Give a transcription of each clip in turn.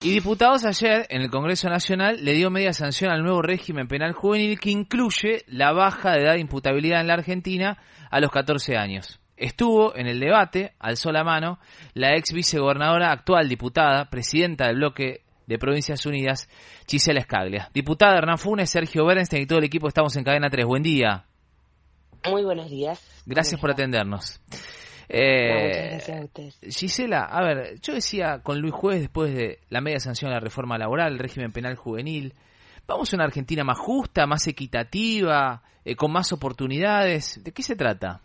Y diputados ayer en el Congreso Nacional le dio media sanción al nuevo régimen penal juvenil que incluye la baja de edad de imputabilidad en la Argentina a los 14 años. Estuvo en el debate, alzó la mano, la ex vicegobernadora, actual diputada, presidenta del bloque de Provincias Unidas, Gisela Scaglia. Diputada Hernán Funes, Sergio Berenstein y todo el equipo, estamos en Cadena 3. Buen día. Muy buenos días. Gracias por atendernos. Muchas gracias a ustedes. Gisela, a ver, yo decía con Luis Juez, después de la media sanción a la reforma laboral, el régimen penal juvenil, ¿vamos a una Argentina más justa, más equitativa, con más oportunidades? ¿De qué se trata?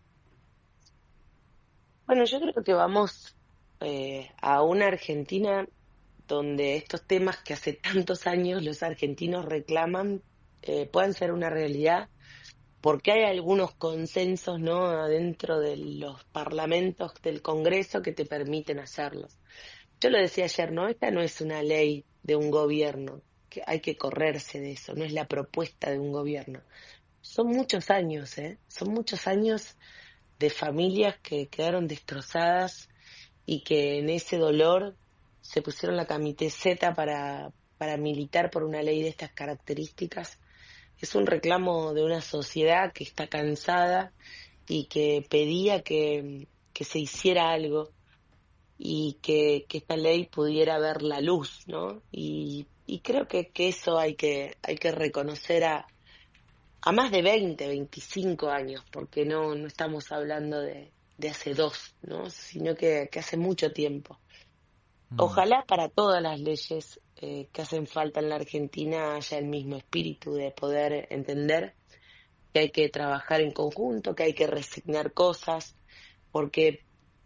Bueno, yo creo que vamos a una Argentina donde estos temas que hace tantos años los argentinos reclaman puedan ser una realidad, porque hay algunos consensos, ¿no?, adentro de los parlamentos del Congreso que te permiten hacerlo. Yo lo decía ayer, ¿no? Esta no es una ley de un gobierno, que hay que correrse de eso, no es la propuesta de un gobierno. Son muchos años, son muchos años de familias que quedaron destrozadas y que en ese dolor se pusieron la camiseta para militar por una ley de estas características. Es un reclamo de una sociedad que está cansada y que pedía que se hiciera algo y que esta ley pudiera ver la luz, ¿no? Y creo que eso hay que reconocer a más de 20, 25 años, porque no estamos hablando de hace 2, ¿no? Sino que hace mucho tiempo. Ojalá para todas las leyes que hacen falta en la Argentina haya el mismo espíritu de poder entender que hay que trabajar en conjunto, que hay que resignar cosas, porque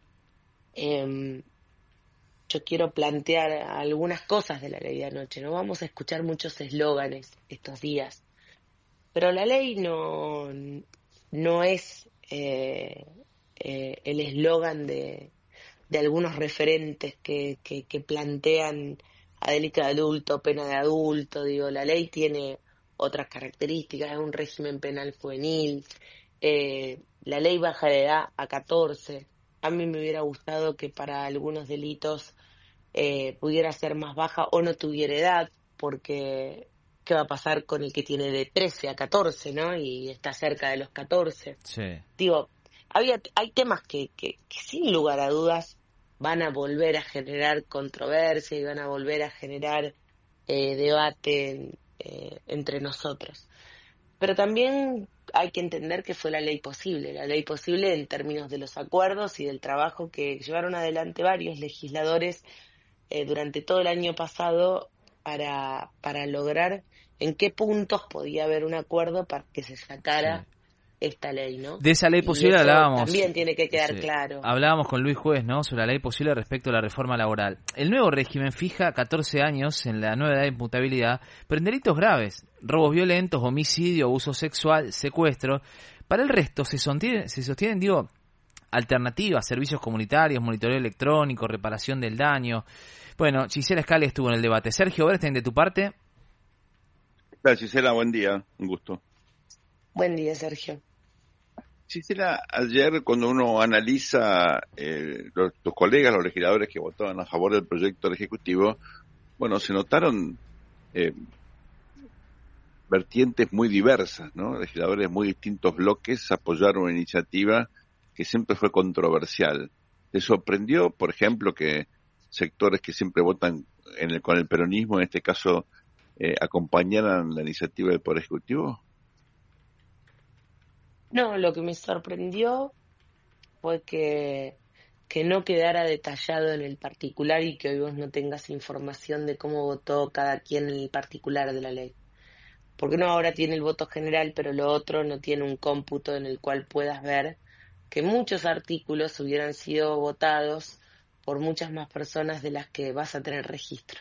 yo quiero plantear algunas cosas de la ley de anoche, ¿no? Vamos a escuchar muchos eslóganes estos días, pero la ley no es el eslogan de algunos referentes que plantean a delito de adulto, pena de adulto. Digo, la ley tiene otras características, es un régimen penal juvenil, la ley baja de edad a 14. A mí me hubiera gustado que para algunos delitos pudiera ser más baja o no tuviera edad, porque ¿qué va a pasar con el que tiene de 13 a 14, ¿no? Y está cerca de los 14. Sí. Digo, hay temas que sin lugar a dudas van a volver a generar controversia y van a volver a generar debate entre nosotros. Pero también hay que entender que fue la ley posible en términos de los acuerdos y del trabajo que llevaron adelante varios legisladores durante todo el año pasado para lograr en qué puntos podía haber un acuerdo para que se sacara esta ley, ¿no? De esa ley Y posible eso hablábamos. También tiene que quedar claro. Hablábamos con Luis Juez, ¿no?, sobre la ley posible respecto a la reforma laboral. El nuevo régimen fija 14 años en la nueva edad de imputabilidad, pero en delitos graves, robos violentos, homicidio, abuso sexual, secuestro. Para el resto se sostienen, alternativas, servicios comunitarios, monitoreo electrónico, reparación del daño. Bueno, Gisela Scaglia estuvo en el debate. Sergio Berenstein, de tu parte. Hola Gisela, buen día, un gusto. Buen día, Sergio. Gisela, ayer cuando uno analiza tus colegas, los legisladores que votaban a favor del proyecto del Ejecutivo, bueno, se notaron vertientes muy diversas, ¿no? Legisladores de muy distintos bloques apoyaron una iniciativa que siempre fue controversial. ¿Te sorprendió, por ejemplo, que sectores que siempre votan con el peronismo, en este caso, acompañaran la iniciativa del Poder Ejecutivo? No, lo que me sorprendió fue que no quedara detallado en el particular y que hoy vos no tengas información de cómo votó cada quien en el particular de la ley. Porque uno ahora tiene el voto general, pero lo otro no tiene un cómputo en el cual puedas ver que muchos artículos hubieran sido votados por muchas más personas de las que vas a tener registro.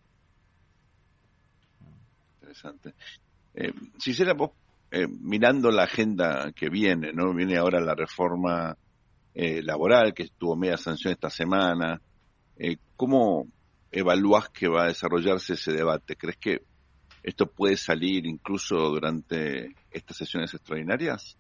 Interesante. Gisela, vos mirando la agenda que viene, ¿no? Viene ahora la reforma laboral, que tuvo media sanción esta semana. ¿Cómo evaluás que va a desarrollarse ese debate? ¿Crees que esto puede salir incluso durante estas sesiones extraordinarias?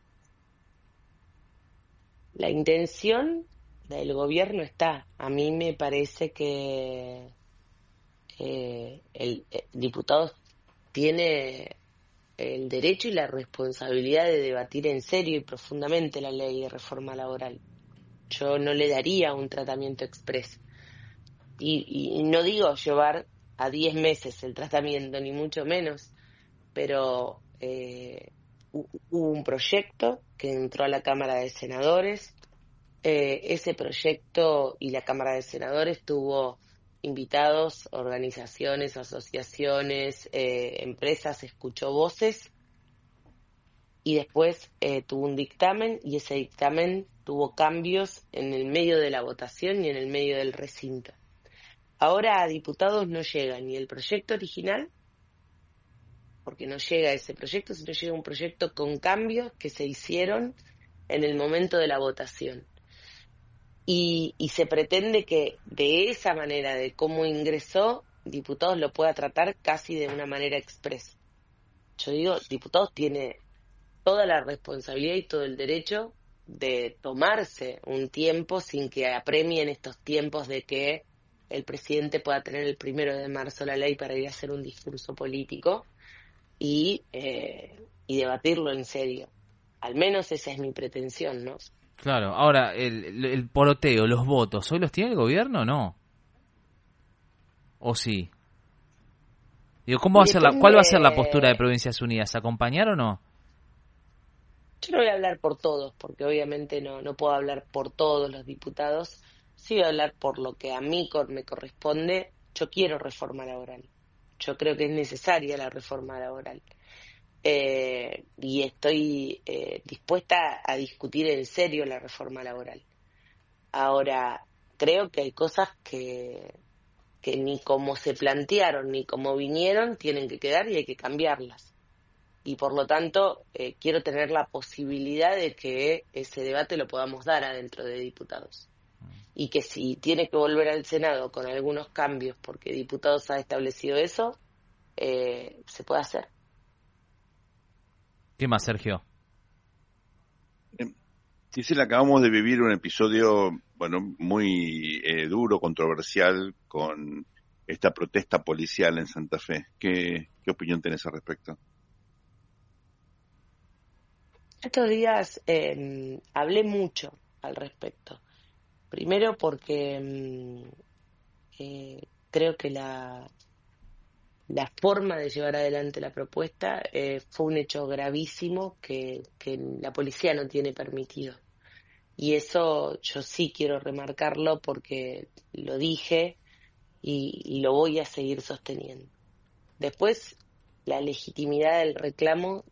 La intención del gobierno está. A mí me parece que el diputado tiene el derecho y la responsabilidad de debatir en serio y profundamente la ley de reforma laboral. Yo no le daría un tratamiento exprés. Y no digo llevar a 10 meses el tratamiento, ni mucho menos, pero hubo un proyecto que entró a la Cámara de Senadores. Ese proyecto y la Cámara de Senadores tuvo invitados, organizaciones, asociaciones, empresas, escuchó voces y después tuvo un dictamen y ese dictamen tuvo cambios en el medio de la votación y en el medio del recinto. Ahora a diputados no llega ni el proyecto original, porque no llega ese proyecto, sino llega un proyecto con cambios que se hicieron en el momento de la votación. Y se pretende que de esa manera, de cómo ingresó, diputados lo pueda tratar casi de una manera expresa. Yo digo, diputados tiene toda la responsabilidad y todo el derecho de tomarse un tiempo sin que apremien estos tiempos de que el presidente pueda tener el 1 de marzo la ley para ir a hacer un discurso político y debatirlo en serio. Al menos esa es mi pretensión, ¿no? Claro, ahora, el poroteo, los votos, ¿hoy los tiene el gobierno o no? ¿O sí? Digo, ¿cuál va a ser la postura de Provincias Unidas? ¿Acompañar o no? Yo no voy a hablar por todos, porque obviamente no puedo hablar por todos los diputados. Sí voy a hablar por lo que a mí me corresponde. Yo quiero reforma laboral. Yo creo que es necesaria la reforma laboral. Y estoy dispuesta a discutir en serio la reforma laboral. Ahora, creo que hay cosas que ni como se plantearon ni como vinieron tienen que quedar y hay que cambiarlas. Y por lo tanto, quiero tener la posibilidad de que ese debate lo podamos dar adentro de diputados. Y que si tiene que volver al Senado con algunos cambios porque diputados ha establecido eso, se puede hacer. ¿Qué más, Sergio? Gisela, acabamos de vivir un episodio, muy duro, controversial, con esta protesta policial en Santa Fe. ¿Qué opinión tenés al respecto? Estos días hablé mucho al respecto. Primero porque creo que la forma de llevar adelante la propuesta fue un hecho gravísimo que la policía no tiene permitido. Y eso yo sí quiero remarcarlo porque lo dije y lo voy a seguir sosteniendo. Después, la legitimidad del reclamo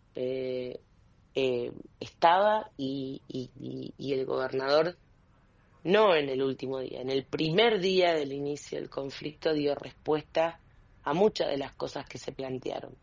estaba y el gobernador, no en el último día, en el primer día del inicio del conflicto dio respuesta a muchas de las cosas que se plantearon.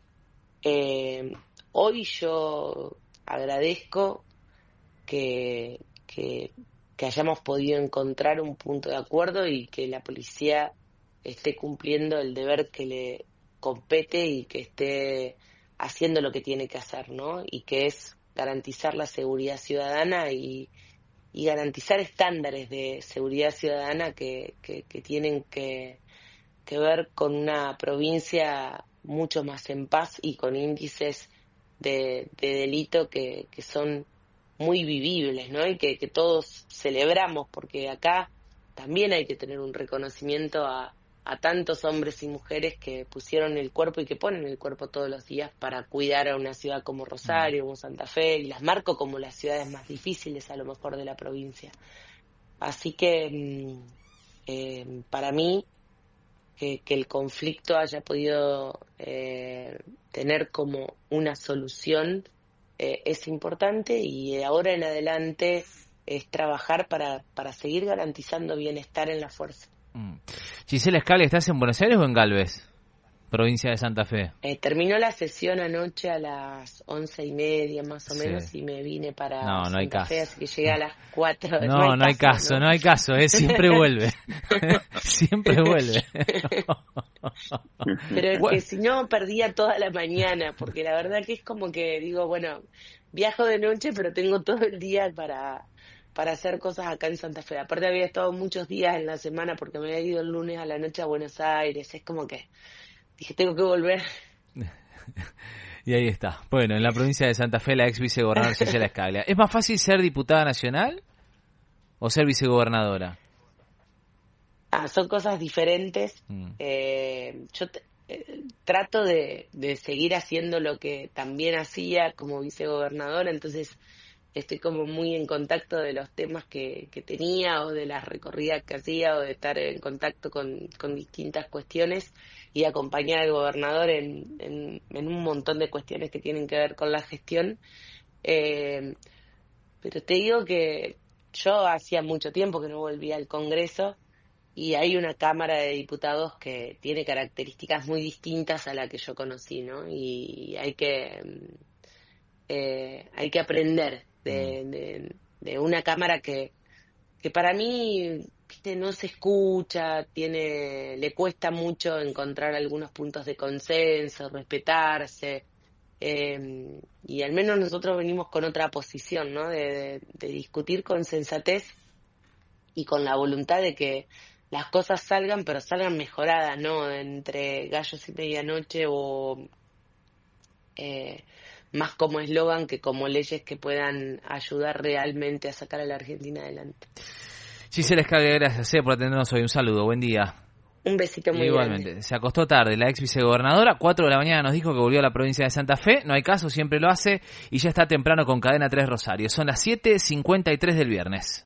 Hoy yo agradezco que hayamos podido encontrar un punto de acuerdo y que la policía esté cumpliendo el deber que le compete y que esté haciendo lo que tiene que hacer, ¿no? Y que es garantizar la seguridad ciudadana y garantizar estándares de seguridad ciudadana que tienen que ver con una provincia mucho más en paz y con índices de delito que son muy vivibles, ¿no? Y que todos celebramos, porque acá también hay que tener un reconocimiento a tantos hombres y mujeres que pusieron el cuerpo y que ponen el cuerpo todos los días para cuidar a una ciudad como Rosario, como Santa Fe, y las marco como las ciudades más difíciles a lo mejor de la provincia. Así que para mí que el conflicto haya podido tener como una solución es importante, y ahora en adelante es trabajar para seguir garantizando bienestar en la fuerza. Gisela Scali, ¿estás en Buenos Aires o en Galvez, provincia de Santa Fe? Terminó la sesión anoche a las 11:30 más o menos, y me vine para Santa Fe, así que llegué a las 4. No hay caso, siempre vuelve. Siempre vuelve. Pero es que si no perdía toda la mañana, porque la verdad que es como que digo, bueno, viajo de noche, pero tengo todo el día para para hacer cosas acá en Santa Fe. Aparte había estado muchos días en la semana porque me había ido el lunes a la noche a Buenos Aires. Es como que dije, tengo que volver. Y ahí está. Bueno, en la provincia de Santa Fe, la ex vicegobernadora Gisela Scaglia. ¿Es más fácil ser diputada nacional o ser vicegobernadora? Son cosas diferentes. Yo trato de seguir haciendo lo que también hacía como vicegobernadora, entonces estoy como muy en contacto de los temas que tenía o de las recorridas que hacía o de estar en contacto con distintas cuestiones y acompañar al gobernador en un montón de cuestiones que tienen que ver con la gestión. Pero te digo que yo hacía mucho tiempo que no volvía al Congreso y hay una Cámara de Diputados que tiene características muy distintas a la que yo conocí, ¿no? Y hay que aprender de una Cámara que para mí, viste, no se escucha, le cuesta mucho encontrar algunos puntos de consenso, respetarse, y al menos nosotros venimos con otra posición, ¿no? De discutir con sensatez y con la voluntad de que las cosas salgan, pero salgan mejoradas, ¿no? Entre gallos y medianoche o más como eslogan que como leyes que puedan ayudar realmente a sacar a la Argentina adelante. Gisela Scaglia, gracias por atendernos hoy. Un saludo, buen día. Un besito muy Igualmente. grande. Se acostó tarde la ex vicegobernadora, 4 de la mañana nos dijo que volvió a la provincia de Santa Fe, no hay caso, siempre lo hace, y ya está temprano con Cadena 3 Rosario. Son las 7:53 del viernes.